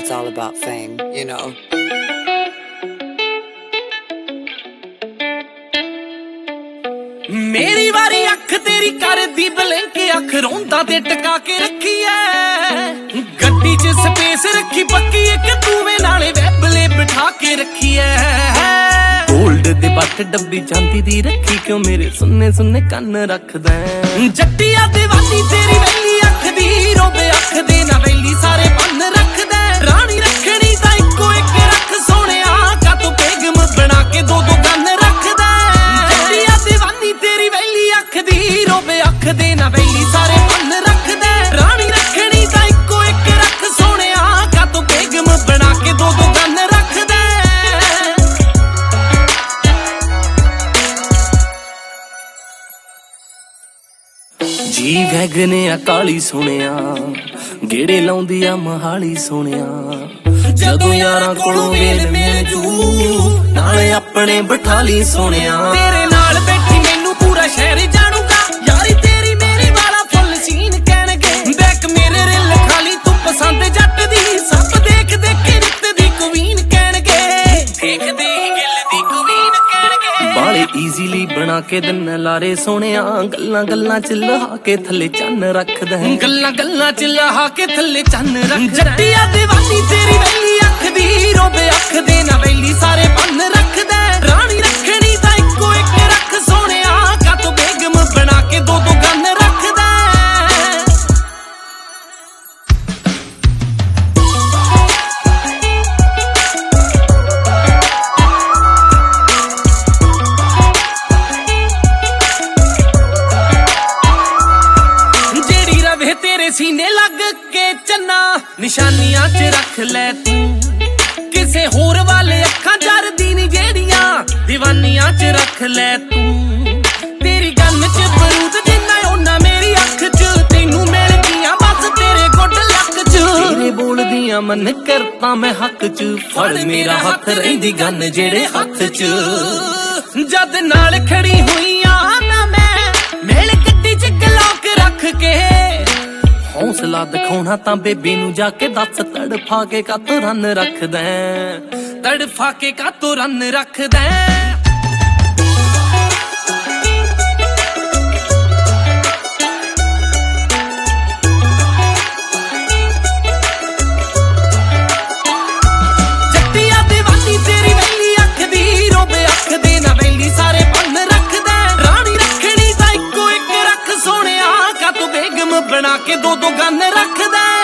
it's all about fame, you know. मेरी वारी अख तेरी करदी ब्लिंक, अख रोंदा ते टका के रखी है। गड्डी च स्पेस रखी पक्की, एक तूवे नाले वैबले बिठा के रखी है। गोल्ड दे बट डब्बी चांदी दी रखी, क्यों मेरे सुन्ने सुन्ने कन्न रखदा जट्टिया दीवानी तेरी वैली अख दी, रोबे अख दे ना वैली सारे बन रखदा। रानी रखनी तां इक्को एक रख सोहणिया, का तू बेगम बना के दो दो गन रखदा। जट्टिया दीवानी तेरी वैली अख दी, रोबे अख दे ना वैली सारे बन रखदा। रानी रखनी तां इक्को एक रख सोहणिया, का तू बेगम बना के दो दो गन रखदा। जी वैगन आ काली सोहणिया, गेड़े लाउंदी आ महाली सोहणिया। जदों यारां कोलों वेल मिल जू, नाले अपने बिठाली सोहणिया। तेरे नाल बैठी मैनू पूरा शहर जानूगा, यारी तेरी मेरी वाला फुल सीन कहणगे। बैक मेरे रिल खाली तू पसंद जट दी, सब देख देख के रित दी क्वीन कहणगे। देख दे गिल दी क्वीन कहणगे। बाले ईजीली बना के दिन लारे सोहणिया, गल्लां गल्लां च लहा के थल्ले चन्न रखदा है। गल्लां गल्लां च लहा के थल्ले चन्न रख। जट्टिया दीवानी तेरी वैली अख दी, रोबे अख दे ना वैली सारे बन रखदा। रानी रखनी तां इक्को एक रख सोहणिया, का तू बेगम बना के दो दो गन रखदा। जेड़ी रवे तेरे सीने लग के चन्ना, निशानियां च रख ले तू। किसे होर वाले अखां जरदी नी जेड़ियां, दीवानियां च रख ले तू। तेरी गन च बरूद जिन्ना ओना मेरी अख च, तैनू मिल दियां बस तेरे गुड लक च। तेरे बोलदियां मन करता मैं हक च, फड़ मेरा हथ रहिंदी गन जेड़े हथ च। जद नाल खड़ी होईयां ना मैं मेल गड्डी च गलौक रख के। हौसला दिखाउणा तां बेबी नू जाके दस, तड़फा के कातों रन रखदा, तड़फा के कातों रन रखदा। जट्टिया दीवानी तेरी वैली अख दी, रोबे अख दे ना वैली सारे बन रखदा। रानी रखनी तां इक्को एक रख सोहणिया, का तू बेगम बना के दो दो गन रखदा।